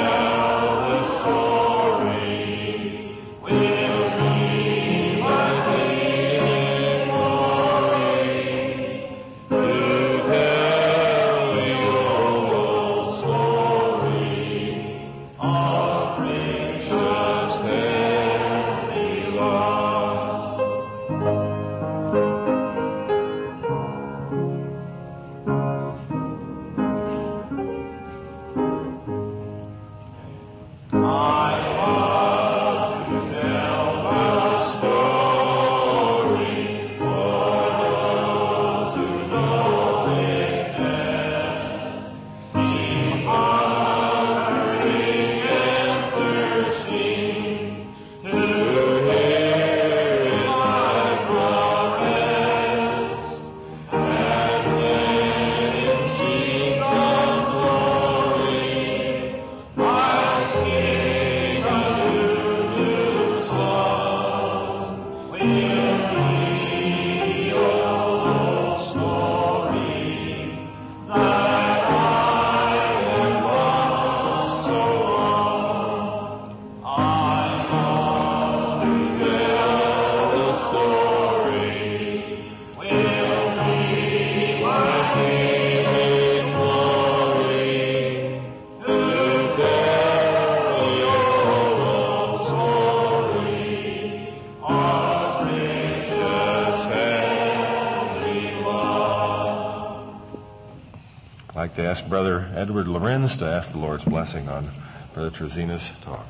I'd like to ask Brother Edward Lorenz to ask the Lord's blessing on Brother Trezina's talk.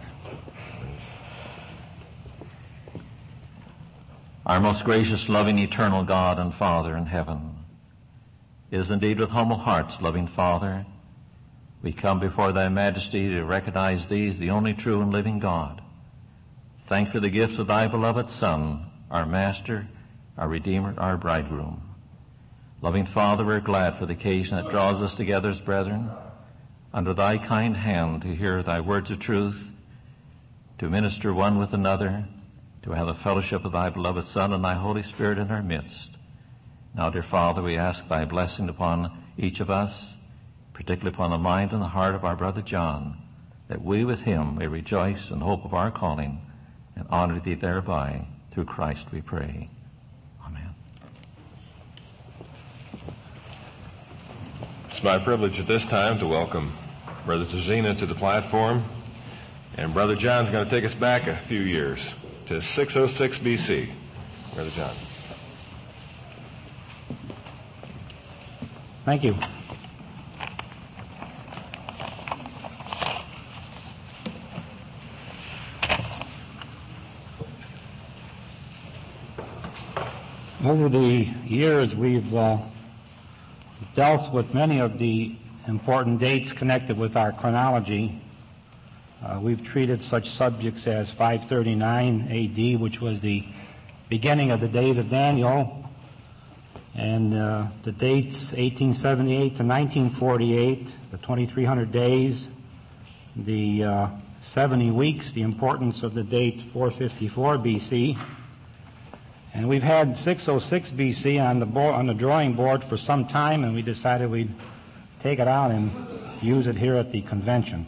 Our most gracious, loving, eternal God and Father in heaven, it is indeed with humble hearts, loving Father, we come before Thy Majesty to recognize Thee as the only true and living God. Thank for the gifts of Thy beloved Son, our Master, our Redeemer, our Bridegroom. Loving Father, we're glad for the occasion that draws us together as brethren under Thy kind hand to hear Thy words of truth, to minister one with another, to have the fellowship of Thy beloved Son and Thy Holy Spirit in our midst. Now, dear Father, we ask Thy blessing upon each of us, particularly upon the mind and the heart of our brother John, that we with him may rejoice in hope of our calling and honor Thee thereby. Through Christ we pray. Amen. It's my privilege at this time to welcome Brother Trezina to the platform. And Brother John's going to take us back a few years to 606 BC. Brother John. Thank you. Over the years, we've dealt with many of the important dates connected with our chronology. We've treated such subjects as 539 A.D., which was the beginning of the days of Daniel, and the dates 1878 to 1948, the 2300 days, the 70 weeks, the importance of the date 454 B.C., and we've had 606 B.C. on the drawing board for some time, and we decided we'd take it out and use it here at the convention.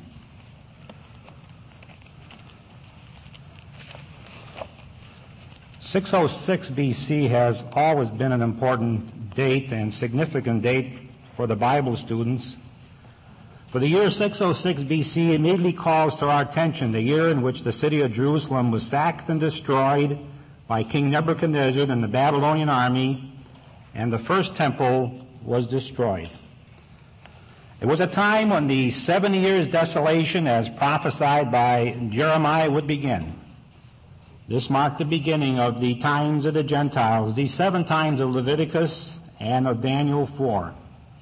.606 B.C. has always been an important date and significant date for the Bible students. For the year 606 B.C. immediately calls to our attention the year in which the city of Jerusalem was sacked and destroyed by King Nebuchadnezzar and the Babylonian army, and the first temple was destroyed. It was a time when the 7 years desolation, as prophesied by Jeremiah, would begin. This marked the beginning of the times of the Gentiles, the 7 times of Leviticus and of Daniel 4.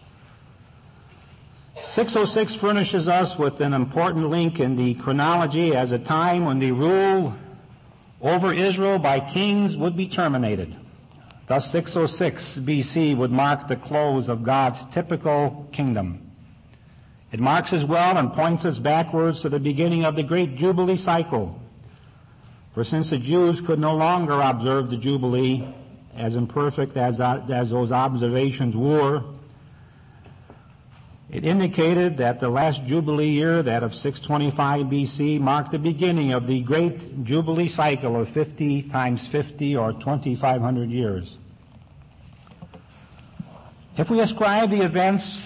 606 furnishes us with an important link in the chronology as a time when the rule over Israel by kings would be terminated. Thus, 606 B.C. would mark the close of God's typical kingdom. It marks as well and points us backwards to the beginning of the great Jubilee cycle. For since the Jews could no longer observe the Jubilee, as imperfect as those observations were, It indicated that the last Jubilee year, that of 625 BC, marked the beginning of the great Jubilee cycle of 50 times 50 or 2,500 years. If we ascribe the events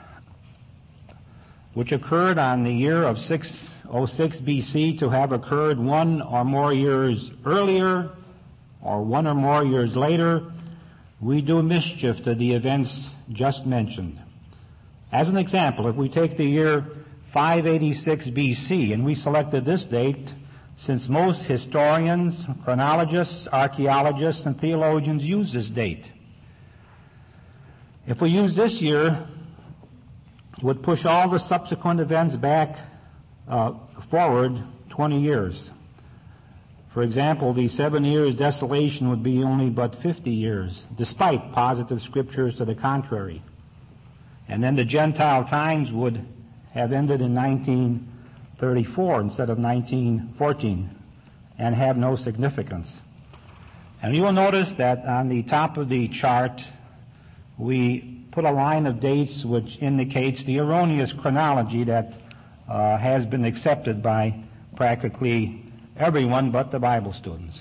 which occurred on the year of 606 BC to have occurred one or more years earlier or one or more years later, we do mischief to the events just mentioned. As an example, if we take the year 586 BC, and we selected this date since most historians, chronologists, archaeologists, and theologians use this date. If we use this year, it would push all the subsequent events back forward 20 years. For example, the 7 years desolation would be only but 50 years, despite positive scriptures to the contrary. And then the Gentile times would have ended in 1934 instead of 1914 and have no significance. And you will notice that on the top of the chart, we put a line of dates which indicates the erroneous chronology that has been accepted by practically everyone but the Bible students.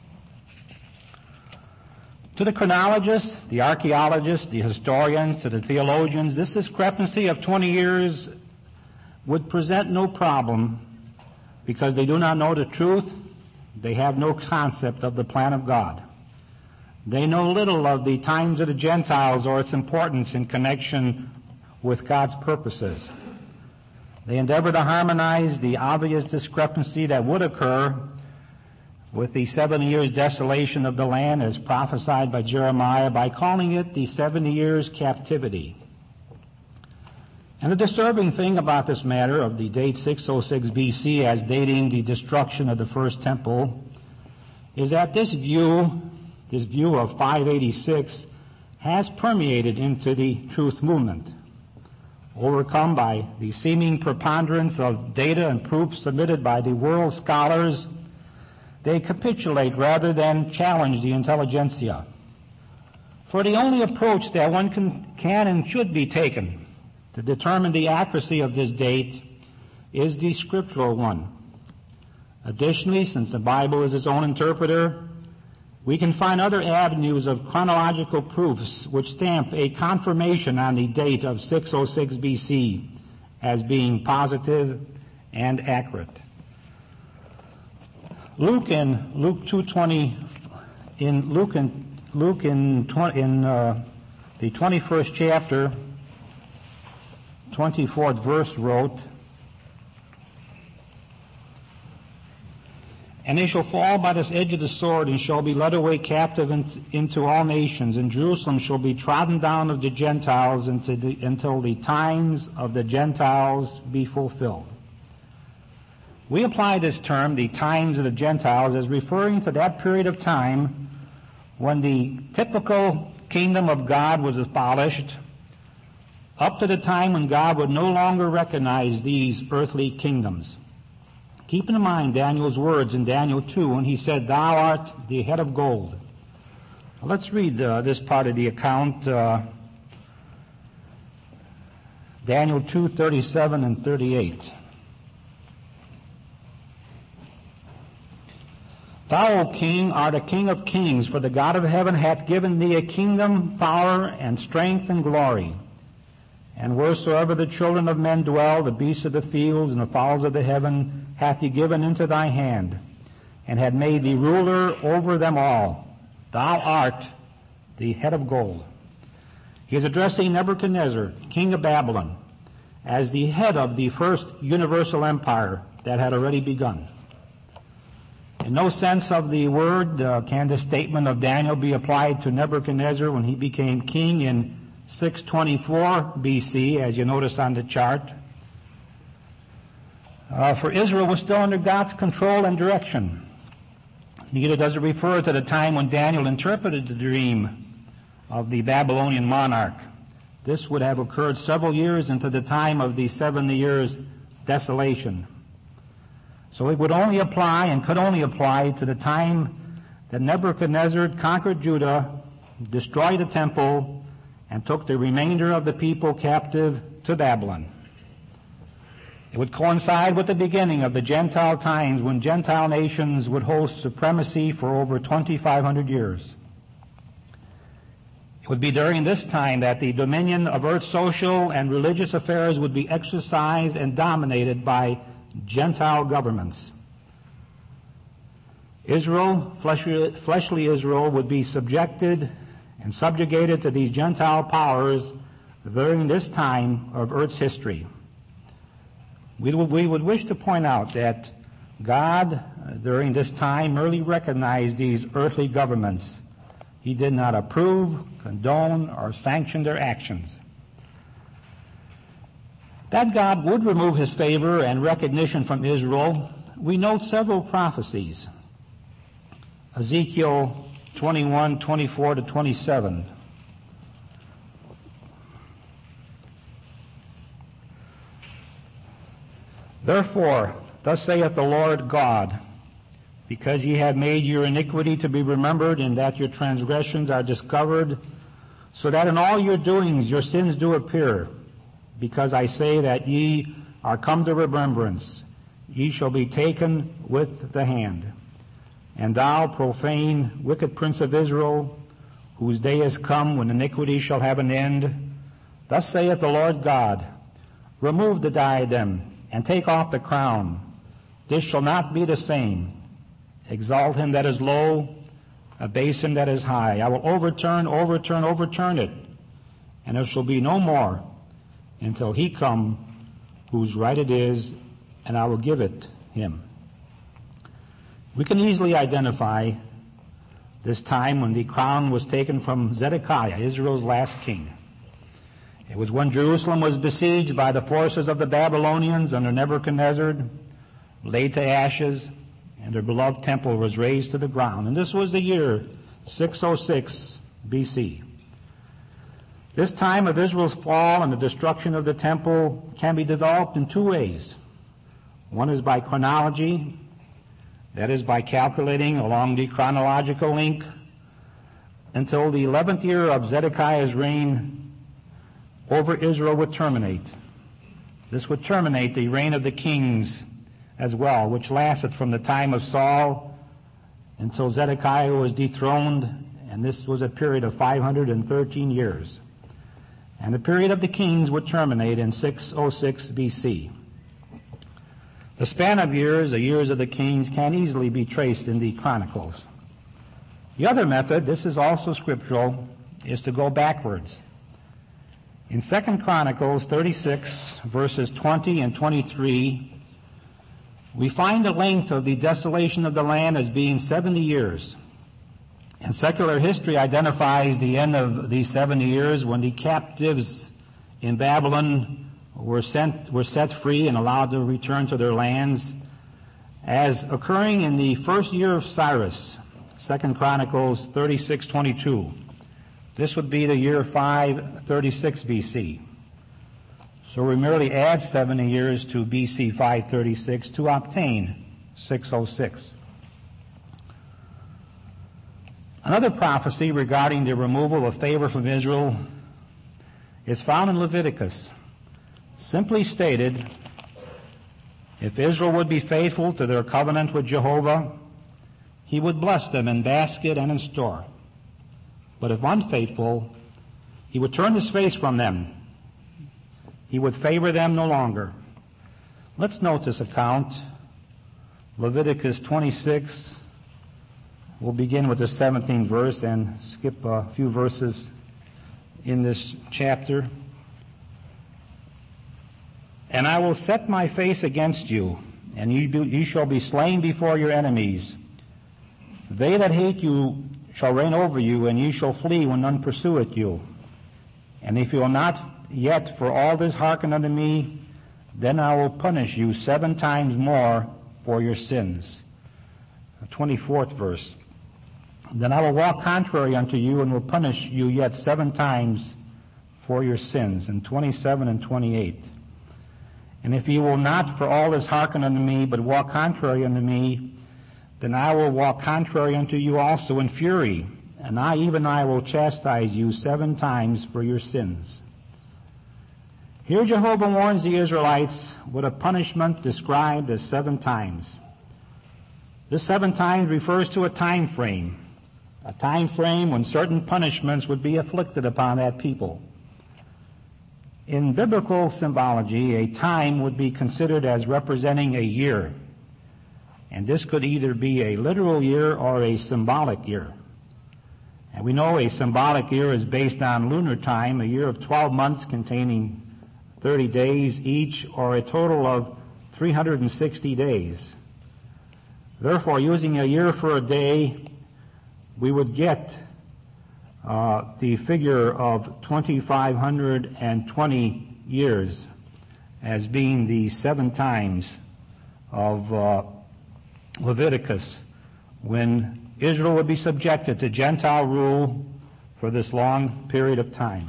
To the chronologists, the archaeologists, the historians, to the theologians, this discrepancy of 20 years would present no problem because they do not know the truth. They have no concept of the plan of God. They know little of the times of the Gentiles or its importance in connection with God's purposes. They endeavor to harmonize the obvious discrepancy that would occur with the 7 years desolation of the land as prophesied by Jeremiah by calling it the 70 years captivity. And the disturbing thing about this matter of the date 606 BC as dating the destruction of the first temple is that this view of 586 has permeated into the truth movement. Overcome by the seeming preponderance of data and proofs submitted by the world scholars, they capitulate rather than challenge the intelligentsia. For the only approach that one can and should be taken to determine the accuracy of this date is the scriptural one. Additionally, since the Bible is its own interpreter, we can find other avenues of chronological proofs which stamp a confirmation on the date of 606 BC as being positive and accurate. Luke in the 21st chapter, 24th verse wrote, "And they shall fall by this edge of the sword, and shall be led away captive into all nations, and Jerusalem shall be trodden down of the Gentiles until the times of the Gentiles be fulfilled." We apply this term, the times of the Gentiles, as referring to that period of time when the typical kingdom of God was abolished, up to the time when God would no longer recognize these earthly kingdoms. Keep in mind Daniel's words in Daniel 2 when he said, "Thou art the head of gold." Let's read this part of the account, Daniel 2:37 and 38. "Thou, O king, art a king of kings, for the God of heaven hath given thee a kingdom, power, and strength, and glory. And wheresoever the children of men dwell, the beasts of the fields and the fowls of the heaven hath he given into thy hand, and had made thee ruler over them all. Thou art the head of gold." He is addressing Nebuchadnezzar, king of Babylon, as the head of the first universal empire that had already begun. In no sense of the word can this statement of Daniel be applied to Nebuchadnezzar when he became king in 624 BC, as you notice on the chart. For Israel was still under God's control and direction. Neither does it refer to the time when Daniel interpreted the dream of the Babylonian monarch. This would have occurred several years into the time of the 70 years desolation. So it would only apply and could only apply to the time that Nebuchadnezzar conquered Judah, destroyed the temple, and took the remainder of the people captive to Babylon. It would coincide with the beginning of the Gentile times when Gentile nations would hold supremacy for over 2,500 years. It would be during this time that the dominion of earth's social and religious affairs would be exercised and dominated by Gentile governments. Israel, fleshly Israel, would be subjected and subjugated to these Gentile powers during this time of earth's history. We would wish to point out that God, during this time, merely recognized these earthly governments. He did not approve, condone, or sanction their actions. That God would remove his favor and recognition from Israel, we note several prophecies. Ezekiel 21, 24 to 27. Therefore, thus saith the Lord God, because ye have made your iniquity to be remembered, and that your transgressions are discovered, so that in all your doings your sins do appear, because I say that ye are come to remembrance, ye shall be taken with the hand. And thou, profane, wicked prince of Israel, whose day is come when iniquity shall have an end, thus saith the Lord God, remove the diadem, and take off the crown. This shall not be the same. Exalt him that is low, abase him that is high. I will overturn it, and there shall be no more until he come whose right it is, and I will give it him. We can easily identify this time when the crown was taken from Zedekiah, Israel's last king. It was when Jerusalem was besieged by the forces of the Babylonians under Nebuchadnezzar, laid to ashes, and their beloved temple was razed to the ground. And this was the year 606 BC. This time of Israel's fall and the destruction of the temple can be developed in two ways. One is by chronology, that is by calculating along the chronological link until the 11th year of Zedekiah's reign over Israel would terminate. This would terminate the reign of the kings as well, which lasted from the time of Saul until Zedekiah was dethroned, and this was a period of 513 years. And the period of the kings would terminate in 606 BC. The span of years, the years of the kings, can easily be traced in the Chronicles. The other method, this is also scriptural, is to go backwards. In 2 Chronicles 36, verses 20 and 23, we find the length of the desolation of the land as being 70 years. And secular history identifies the end of these 70 years when the captives in Babylon were set free and allowed to return to their lands as occurring in the first year of Cyrus, 2 Chronicles 36:22. This would be the year 536 BC. So we merely add 70 years to BC 536 to obtain 606. Another prophecy regarding the removal of favor from Israel is found in Leviticus. Simply stated, if Israel would be faithful to their covenant with Jehovah, he would bless them in basket and in store. But if unfaithful, he would turn his face from them. He would favor them no longer. Let's note this account. Leviticus 26. We'll begin with the 17th verse and skip a few verses in this chapter. And I will set my face against you, and ye shall be slain before your enemies. They that hate you shall reign over you, and ye shall flee when none pursueth you. And if you will not yet for all this hearken unto me, then I will punish you 7 times more for your sins. The 24th verse. Then I will walk contrary unto you, and will punish you yet 7 times for your sins. In 27 and 28. And if ye will not for all this hearken unto me, but walk contrary unto me, then I will walk contrary unto you also in fury, and I will chastise you 7 times for your sins. Here Jehovah warns the Israelites with a punishment described as 7 times. This 7 times refers to a time frame when certain punishments would be afflicted upon that people. In biblical symbology, a time would be considered as representing a year, and this could either be a literal year or a symbolic year. And we know a symbolic year is based on lunar time, a year of 12 months containing 30 days each, or a total of 360 days. Therefore, using a year for a day, we would get the figure of 2,520 years as being the 7 times of Leviticus, when Israel would be subjected to Gentile rule for this long period of time.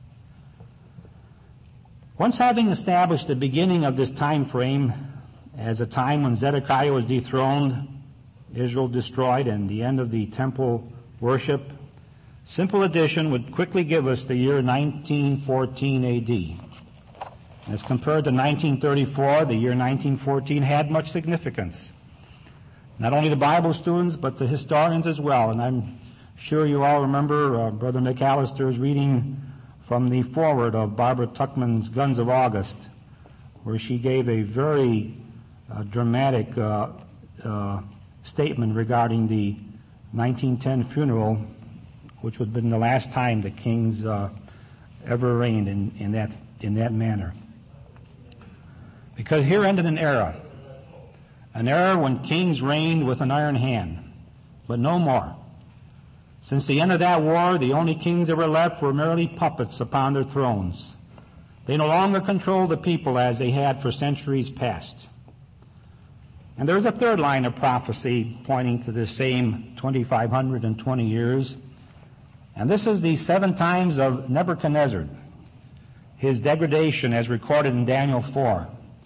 Once having established the beginning of this time frame as a time when Zedekiah was dethroned, Israel destroyed, and the end of the temple worship, simple addition would quickly give us the year 1914 A.D. As compared to 1934, the year 1914 had much significance. Not only the Bible students, but the historians as well. And I'm sure you all remember Brother McAllister's reading from the foreword of Barbara Tuchman's Guns of August, where she gave a very dramatic statement regarding the 1910 funeral, which would have been the last time the kings ever reigned in that manner. Because here ended an era when kings reigned with an iron hand, but no more. Since the end of that war, the only kings that were left were merely puppets upon their thrones. They no longer controlled the people as they had for centuries past. And there is a third line of prophecy pointing to the same 2,520 years. And this is the 7 times of Nebuchadnezzar, his degradation as recorded in Daniel 4.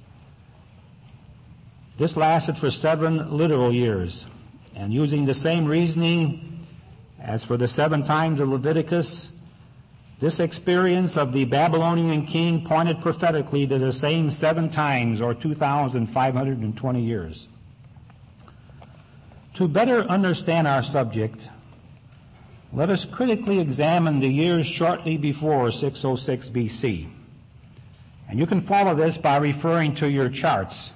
This lasted for 7 literal years. And using the same reasoning as for the 7 times of Leviticus, this experience of the Babylonian king pointed prophetically to the same 7 times, or 2,520 years. To better understand our subject, let us critically examine the years shortly before 606 BC. And you can follow this by referring to your charts.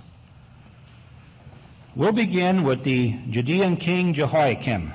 We'll begin with the Judean king Jehoiakim.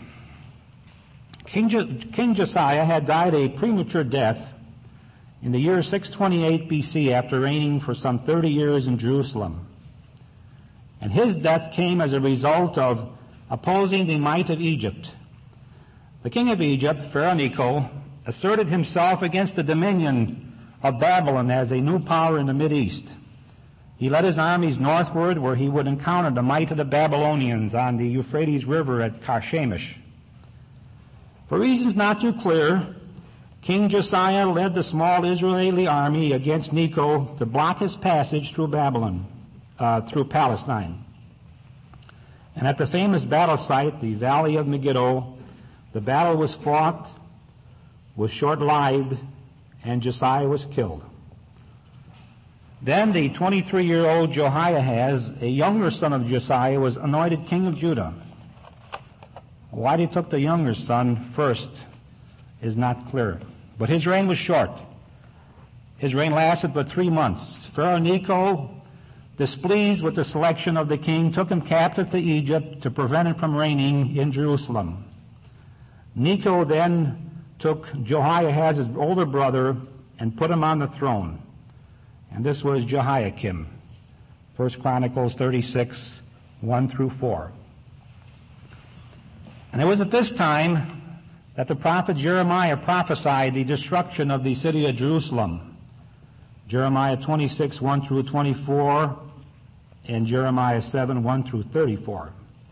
King Josiah had died a premature death in the year 628 BC after reigning for some 30 years in Jerusalem. And his death came as a result of opposing the might of Egypt. The king of Egypt, Pharaoh Necho, asserted himself against the dominion of Babylon as a new power in the Mideast. He led his armies northward, where he would encounter the might of the Babylonians on the Euphrates River at Carchemish. For reasons not too clear, King Josiah led the small Israeli army against Necho to block his passage through through Palestine. And at the famous battle site, the Valley of Megiddo, the battle was fought, was short-lived, and Josiah was killed. Then the 23-year-old Jehoiahaz, a younger son of Josiah, was anointed king of Judah. Why they took the younger son first is not clear. But his reign was short. His reign lasted but 3 months. Pharaoh Necho, displeased with the selection of the king, took him captive to Egypt to prevent him from reigning in Jerusalem. Necho then took Jehoiahaz's older brother and put him on the throne. And this was Jehoiakim. 1 Chronicles 36, 1 through 4. And it was at this time that the prophet Jeremiah prophesied the destruction of the city of Jerusalem. Jeremiah 26, 1 through 24, and Jeremiah 7, 1 through 34.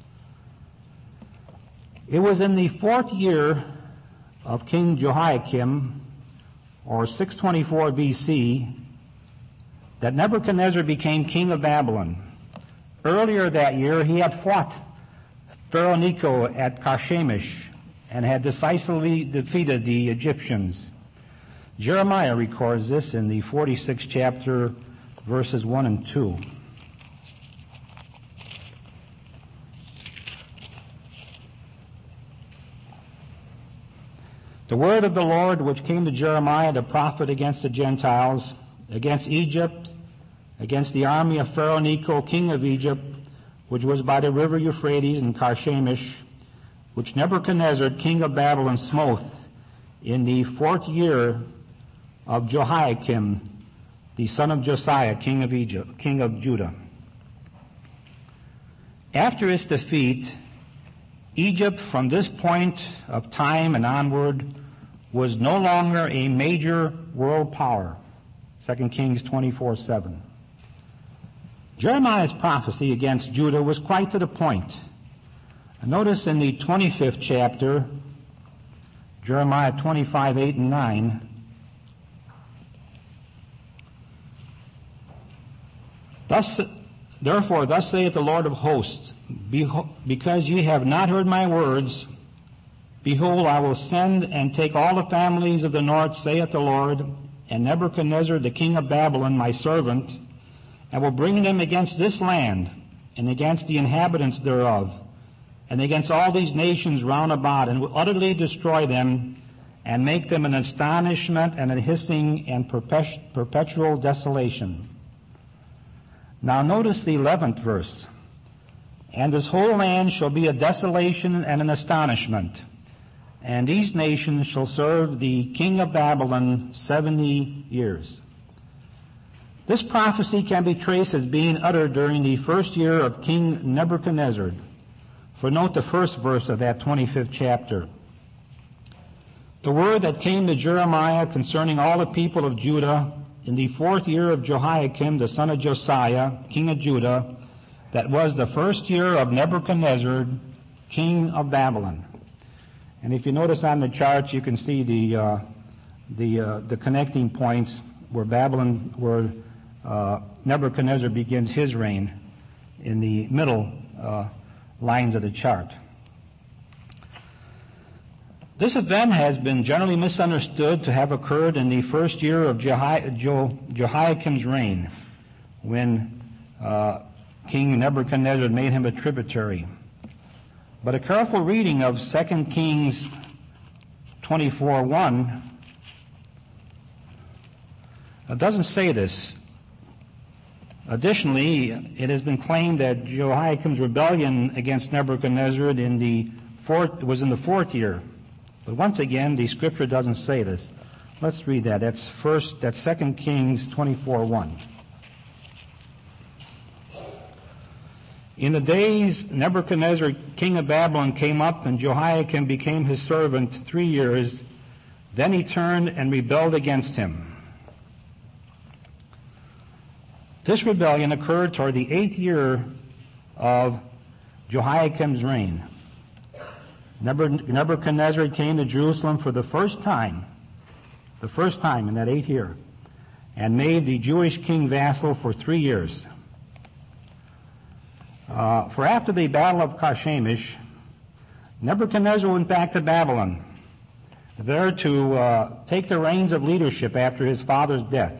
It was in the 4th year of King Jehoiakim, or 624 BC, that Nebuchadnezzar became king of Babylon. Earlier that year, he had fought Pharaoh Necho at Carchemish and had decisively defeated the Egyptians. Jeremiah records this in the 46th chapter, verses 1 and 2. The word of the Lord which came to Jeremiah the prophet against the Gentiles, against Egypt, against the army of Pharaoh Necho, king of Egypt, which was by the river Euphrates in Carchemish, which Nebuchadnezzar, king of Babylon, smote in the 4th year of Jehoiakim, the son of Josiah, king of Judah. After its defeat, Egypt, from this point of time and onward, was no longer a major world power. 2 Kings 24:7. Jeremiah's prophecy against Judah was quite to the point. Notice in the 25th chapter, Jeremiah 25:8 and 9, Therefore, thus saith the Lord of hosts, because ye have not heard my words, behold, I will send and take all the families of the north, saith the Lord, and Nebuchadnezzar the king of Babylon, my servant, and will bring them against this land, and against the inhabitants thereof, and against all these nations round about, and will utterly destroy them, and make them an astonishment and a hissing and perpetual desolation. Now notice the 11th verse. And this whole land shall be a desolation and an astonishment, and these nations shall serve the king of Babylon 70 years. This prophecy can be traced as being uttered during the 1st year of King Nebuchadnezzar. For note the first verse of that 25th chapter. The word that came to Jeremiah concerning all the people of Judah in the 4th year of Jehoiakim, the son of Josiah, king of Judah, that was the 1st year of Nebuchadnezzar, king of Babylon. And if you notice on the chart, you can see the connecting points where Nebuchadnezzar begins his reign in the middle lines of the chart. This event has been generally misunderstood to have occurred in the 1st year of Jehoiakim's reign, when King Nebuchadnezzar made him a tributary. But a careful reading of 2 Kings 24:1 doesn't say this. Additionally, it has been claimed that Jehoiakim's rebellion against Nebuchadnezzar was in the 4th year. But once again, the scripture doesn't say this. Let's read that. That's 2 Kings 24:1. In the days Nebuchadnezzar, king of Babylon, came up, and Jehoiakim became his servant 3 years. Then he turned and rebelled against him. This rebellion occurred toward the 8th year of Jehoiakim's reign. Nebuchadnezzar came to Jerusalem for the first time in that 8th year, and made the Jewish king vassal for 3 years. For after the battle of Carchemish, Nebuchadnezzar went back to Babylon, there to take the reins of leadership after his father's death.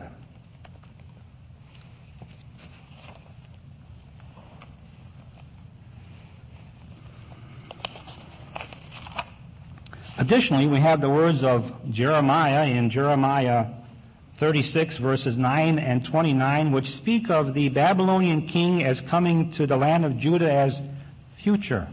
Additionally, we have the words of Jeremiah in Jeremiah 36 verses 9 and 29, which speak of the Babylonian king as coming to the land of Judah as future.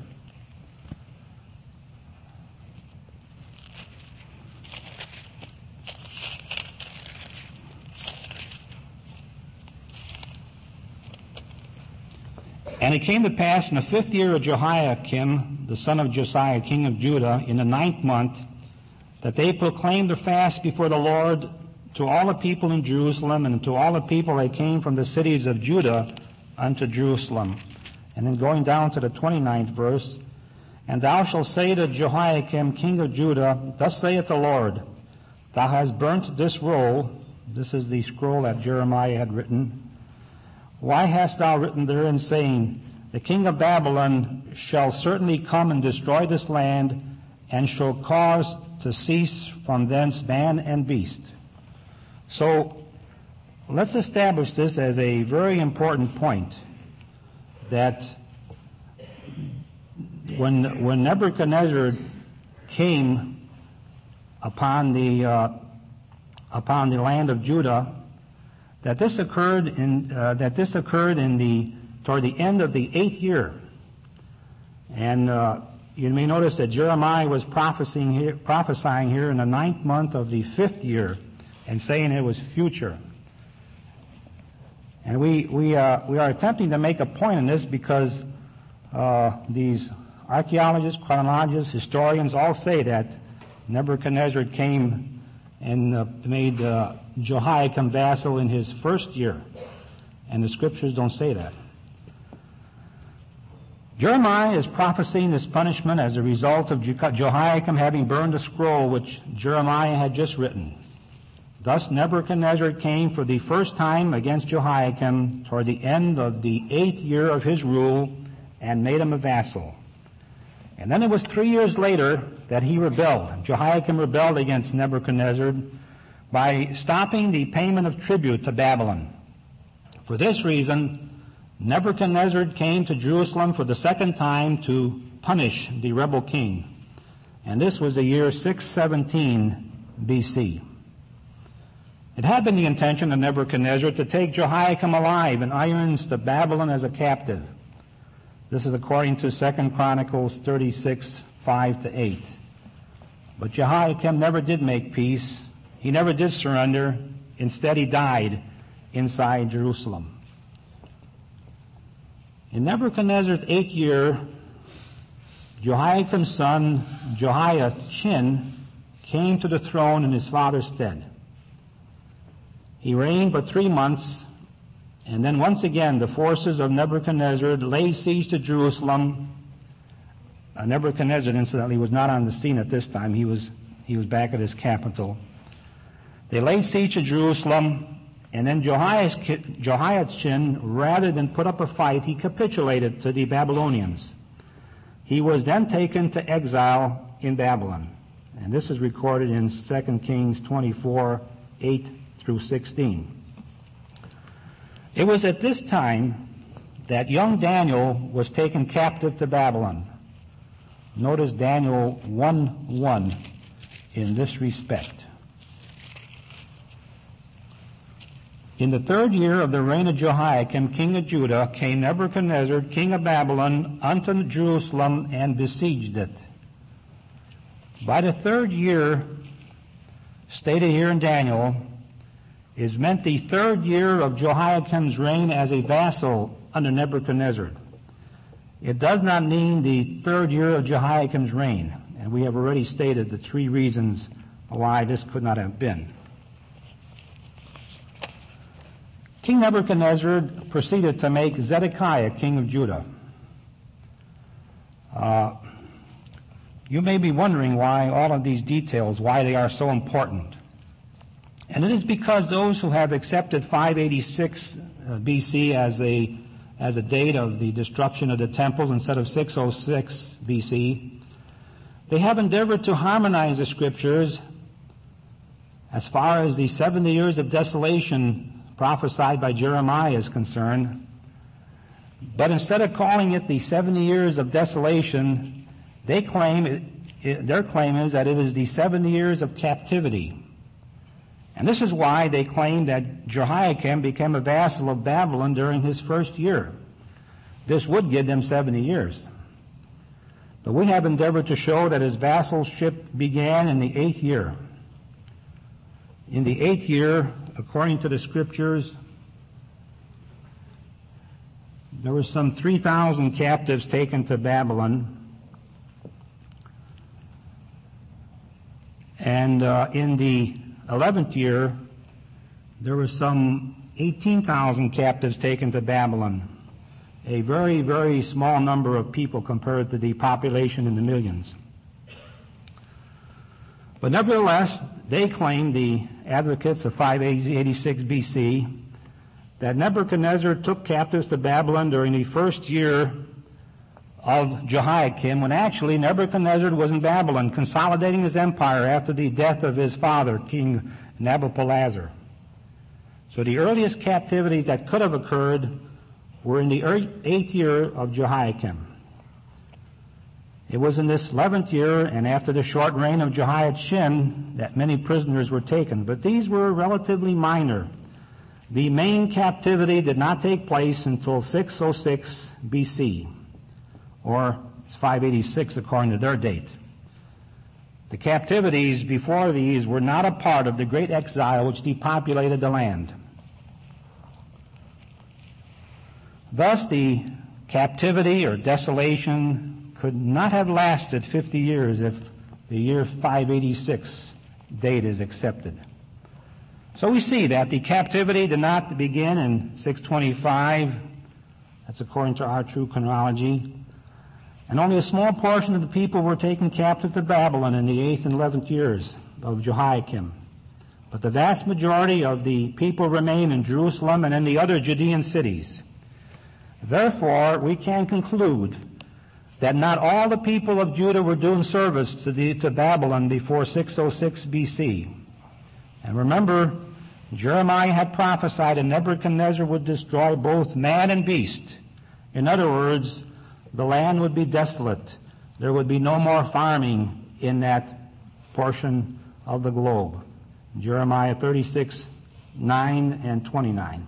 And it came to pass in the 5th year of Jehoiakim, the son of Josiah, king of Judah, in the 9th month, that they proclaimed a fast before the Lord to all the people in Jerusalem, and to all the people that came from the cities of Judah unto Jerusalem. And then going down to the 29th verse, and thou shalt say to Jehoiakim, king of Judah, thus saith the Lord, thou hast burnt this roll, this is the scroll that Jeremiah had written. Why hast thou written therein, saying, the king of Babylon shall certainly come and destroy this land, and shall cause to cease from thence man and beast? So let's establish this as a very important point, that when Nebuchadnezzar came upon the land of Judah, that this occurred toward the end of the 8th year. And you may notice that Jeremiah was prophesying here in the 9th month of the 5th year, and saying it was future. And we are attempting to make a point in this because these archaeologists, chronologists, historians all say that Nebuchadnezzar came and made Jehoiakim vassal in his 1st year, and the scriptures don't say that. Jeremiah is prophesying this punishment as a result of Jehoiakim having burned a scroll which Jeremiah had just written. Thus Nebuchadnezzar came for the first time against Jehoiakim toward the end of the 8th year of his rule and made him a vassal. And then it was 3 years later that he rebelled. Jehoiakim rebelled against Nebuchadnezzar by stopping the payment of tribute to Babylon. For this reason, Nebuchadnezzar came to Jerusalem for the second time to punish the rebel king. And this was the year 617 B.C. It had been the intention of Nebuchadnezzar to take Jehoiakim alive in irons to Babylon as a captive. This is according to 2 Chronicles 36, 5-8. But Jehoiakim never did make peace. He never did surrender. Instead, he died inside Jerusalem. In Nebuchadnezzar's 8th year, Jehoiakim's son, Jehoiachin, came to the throne in his father's stead. He reigned but 3 months, and then once again the forces of Nebuchadnezzar laid siege to Jerusalem. Nebuchadnezzar, incidentally, was not on the scene at this time. He was back at his capital. They laid siege to Jerusalem, and then Jehoiachin, rather than put up a fight, he capitulated to the Babylonians. He was then taken to exile in Babylon. And this is recorded in 2 Kings 24, 8-16. It was at this time that young Daniel was taken captive to Babylon. Notice Daniel 1:1 in this respect. In the 3rd year of the reign of Jehoiakim, king of Judah, came Nebuchadnezzar, king of Babylon, unto Jerusalem and besieged it. By the 3rd year, stated here in Daniel, is meant the 3rd year of Jehoiakim's reign as a vassal under Nebuchadnezzar. It does not mean the 3rd year of Jehoiakim's reign, and we have already stated the 3 reasons why this could not have been. King Nebuchadnezzar proceeded to make Zedekiah king of Judah. You may be wondering why all of these details, why they are so important. And it is because those who have accepted 586 BC as a date of the destruction of the temple instead of 606 BC, they have endeavored to harmonize the scriptures as far as the 70 years of desolation prophesied by Jeremiah is concerned. But instead of calling it the 70 years of desolation, their claim is that it is the 70 years of captivity. And this is why they claim that Jehoiakim became a vassal of Babylon during his 1st year. This would give them 70 years. But we have endeavored to show that his vassalship began in the 8th year. In the 8th year, according to the scriptures, there were some 3,000 captives taken to Babylon. And in the 11th year, there were some 18,000 captives taken to Babylon. A very, very small number of people compared to the population in the millions. But nevertheless, they claim, the advocates of 586 BC, that Nebuchadnezzar took captives to Babylon during the 1st year of Jehoiakim, when actually Nebuchadnezzar was in Babylon, consolidating his empire after the death of his father, King Nabopolassar. So the earliest captivities that could have occurred were in the 8th year of Jehoiakim. It was in this 11th year and after the short reign of Jehoiachin that many prisoners were taken, but these were relatively minor. The main captivity did not take place until 606 BC, or 586 according to their date. The captivities before these were not a part of the great exile which depopulated the land. Thus, the captivity or desolation could not have lasted 50 years if the year 586 date is accepted. So we see that the captivity did not begin in 625. That's according to our true chronology. And only a small portion of the people were taken captive to Babylon in the 8th and 11th years of Jehoiakim. But the vast majority of the people remain in Jerusalem and in the other Judean cities. Therefore, we can conclude that not all the people of Judah were doing service to Babylon before 606 BC. And remember, Jeremiah had prophesied that Nebuchadnezzar would destroy both man and beast. In other words, the land would be desolate. There would be no more farming in that portion of the globe. Jeremiah 36:9 and 29.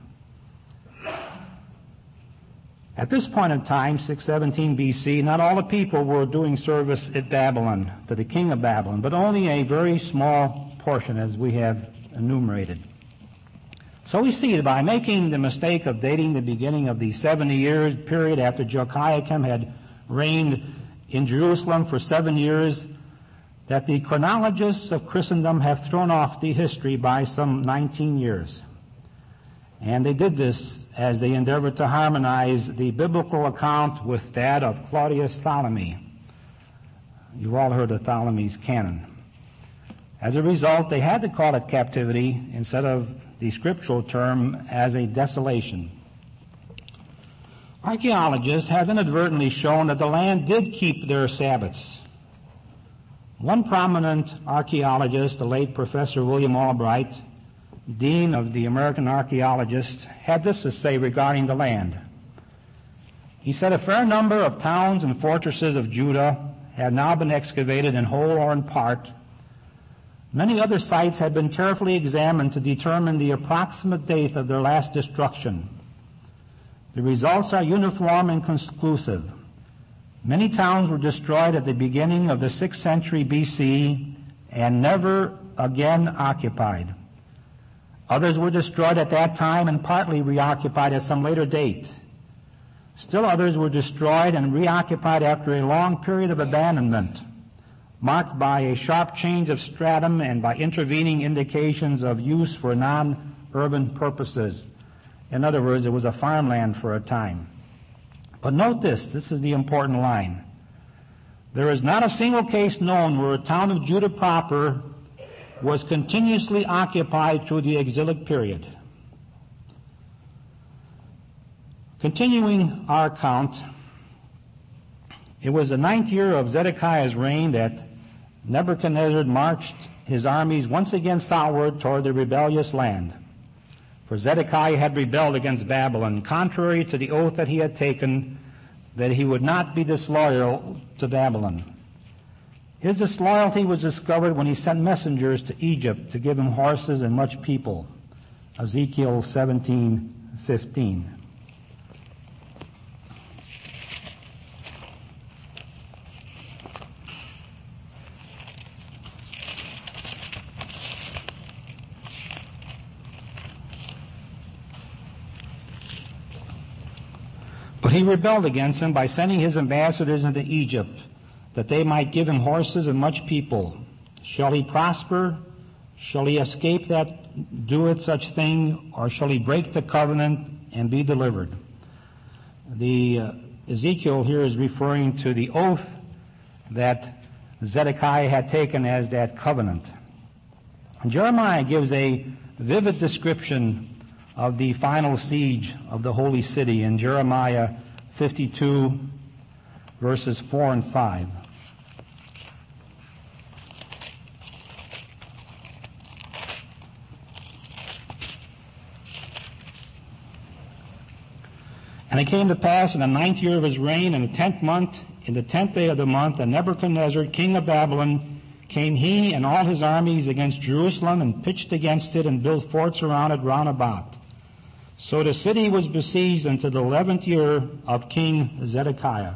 At this point in time, 617 BC, not all the people were doing service at Babylon, to the king of Babylon, but only a very small portion, as we have enumerated. So we see that by making the mistake of dating the beginning of the 70-year period after Jehoiakim had reigned in Jerusalem for 7 years, that the chronologists of Christendom have thrown off the history by some 19 years. And they did this as they endeavored to harmonize the biblical account with that of Claudius Ptolemy. You've all heard of Ptolemy's canon. As a result, they had to call it captivity instead of the scriptural term as a desolation. Archaeologists have inadvertently shown that the land did keep their Sabbaths. One prominent archaeologist, the late Professor William Albright, Dean of the American Archaeologists, had this to say regarding the land. He said, "A fair number of towns and fortresses of Judah have now been excavated in whole or in part. Many other sites have been carefully examined to determine the approximate date of their last destruction. The results are uniform and conclusive. Many towns were destroyed at the beginning of the 6th century BC and never again occupied. Others were destroyed at that time and partly reoccupied at some later date. Still others were destroyed and reoccupied after a long period of abandonment, marked by a sharp change of stratum and by intervening indications of use for non-urban purposes. In other words, it was a farmland for a time." But note this is the important line. "There is not a single case known where a town of Judah proper was continuously occupied through the exilic period." Continuing our account, it was the 9th year of Zedekiah's reign that Nebuchadnezzar marched his armies once again southward toward the rebellious land. For Zedekiah had rebelled against Babylon, contrary to the oath that he had taken that he would not be disloyal to Babylon. His disloyalty was discovered when he sent messengers to Egypt to give him horses and much people. Ezekiel 17:15. But he rebelled against him by sending his ambassadors into Egypt, that they might give him horses and much people. Shall he prosper? Shall he escape that doeth such thing? Or shall he break the covenant and be delivered? The Ezekiel here is referring to the oath that Zedekiah had taken as that covenant. And Jeremiah gives a vivid description of the final siege of the holy city in Jeremiah 52, verses 4 and 5. And it came to pass in the 9th year of his reign, in the 10th month, in the 10th day of the month, that Nebuchadnezzar, king of Babylon, came he and all his armies against Jerusalem, and pitched against it, and built forts around it round about. So the city was besieged until the 11th year of King Zedekiah.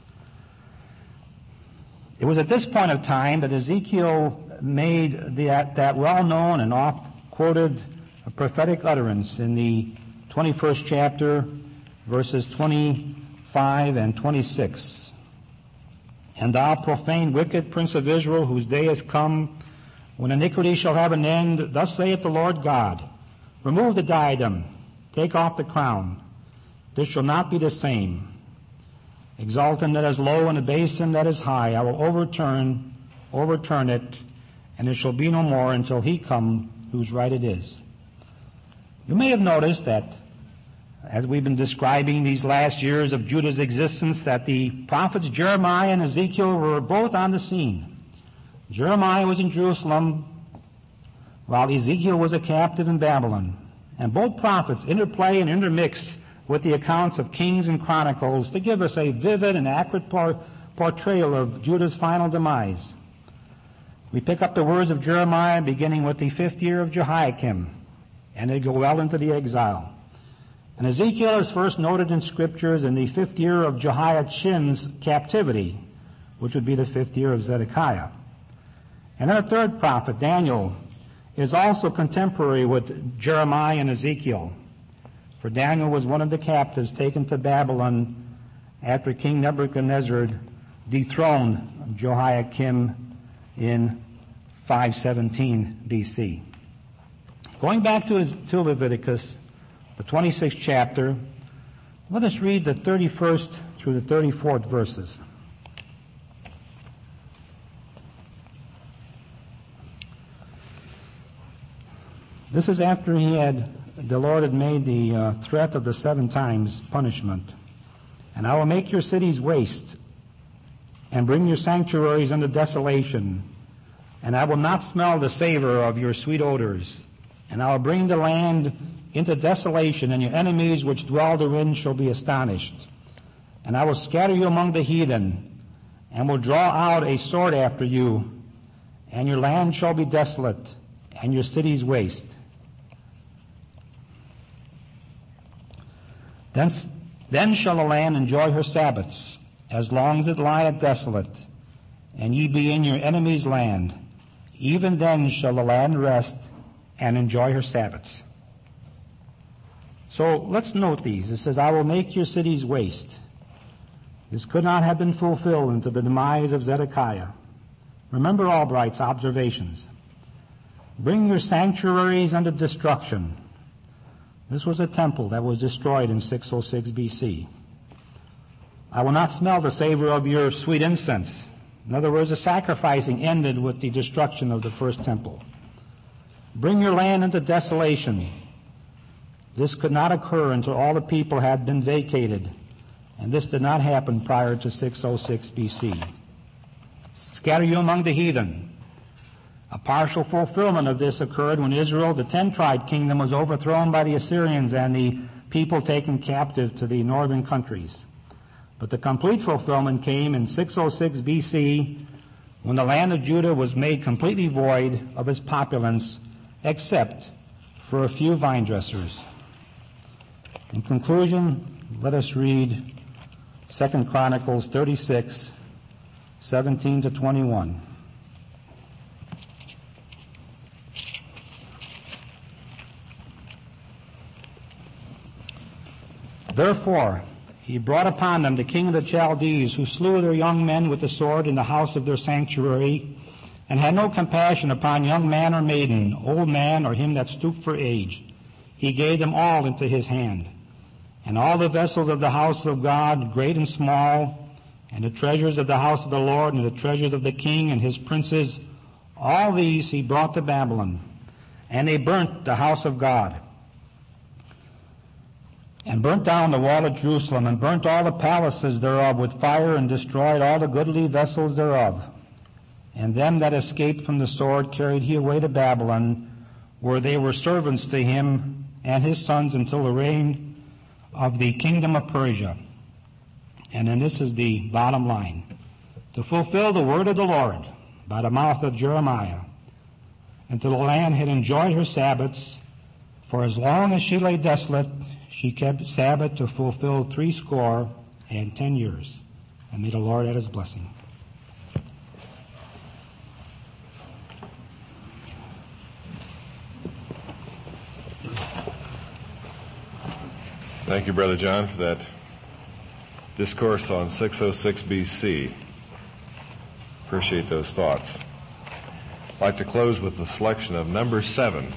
It was at this point of time that Ezekiel made that well-known and oft-quoted prophetic utterance in the 21st chapter, verses 25 and 26. And thou profane, wicked prince of Israel, whose day is come, when iniquity shall have an end, thus saith the Lord God, remove the diadem, take off the crown. This shall not be the same. Exalt him that is low, and abase him that is high. I will overturn it, and it shall be no more until he come whose right it is. You may have noticed that as we've been describing these last years of Judah's existence, that the prophets Jeremiah and Ezekiel were both on the scene. Jeremiah was in Jerusalem, while Ezekiel was a captive in Babylon. And both prophets interplay and intermix with the accounts of Kings and Chronicles to give us a vivid and accurate portrayal of Judah's final demise. We pick up the words of Jeremiah beginning with the 5th year of Jehoiakim, and they go well into the exile. And Ezekiel is first noted in scriptures in the 5th year of Jehoiachin's captivity, which would be the 5th year of Zedekiah. And then a third prophet, Daniel, is also contemporary with Jeremiah and Ezekiel. For Daniel was one of the captives taken to Babylon after King Nebuchadnezzar dethroned Jehoiakim in 517 B.C. Going back to Leviticus, the 26th chapter, let us read the 31st through the 34th verses. This is after the Lord had made the threat of the 7 times punishment. And I will make your cities waste, and bring your sanctuaries unto desolation, and I will not smell the savor of your sweet odors. And I will bring the land into desolation, and your enemies which dwell therein shall be astonished. And I will scatter you among the heathen, and will draw out a sword after you, and your land shall be desolate, and your cities waste. Then shall the land enjoy her Sabbaths, as long as it lieth desolate, and ye be in your enemy's land. Even then shall the land rest, and enjoy her Sabbaths. So let's note these. It says, I will make your cities waste. This could not have been fulfilled until the demise of Zedekiah. Remember Albright's observations. Bring your sanctuaries unto destruction. This was a temple that was destroyed in 606 B.C. I will not smell the savor of your sweet incense. In other words, the sacrificing ended with the destruction of the first temple. Bring your land into desolation. This could not occur until all the people had been vacated, and this did not happen prior to 606 B.C. Scatter you among the heathen. A partial fulfillment of this occurred when Israel, the 10-tribe kingdom, was overthrown by the Assyrians and the people taken captive to the northern countries. But the complete fulfillment came in 606 B.C. when the land of Judah was made completely void of its populace, except for a few vine dressers. In conclusion, let us read 2 Chronicles 36, 17 to 21. Therefore, he brought upon them the king of the Chaldees, who slew their young men with the sword in the house of their sanctuary, and had no compassion upon young man or maiden, old man or him that stooped for age. He gave them all into his hand. And all the vessels of the house of God, great and small, and the treasures of the house of the Lord, and the treasures of the king and his princes, all these he brought to Babylon. And they burnt the house of God, and burnt down the wall of Jerusalem, and burnt all the palaces thereof with fire, and destroyed all the goodly vessels thereof. And them that escaped from the sword carried he away to Babylon, where they were servants to him and his sons until the reign of the kingdom of Persia. And then this is the bottom line. To fulfill the word of the Lord by the mouth of Jeremiah, until the land had enjoyed her Sabbaths, for as long as she lay desolate, she kept Sabbath to fulfill 70 years. And may the Lord add his blessing. Thank you, Brother John, for that discourse on 606 BC. Appreciate those thoughts. I'd like to close with the selection of number 7.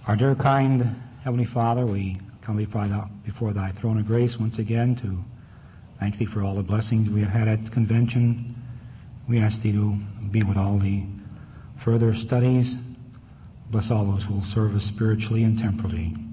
Our dear kind Heavenly Father, we come before thy throne of grace once again to thank thee for all the blessings we have had at convention. We ask thee to be with all the further studies. Bless all those who will serve us spiritually and temporally.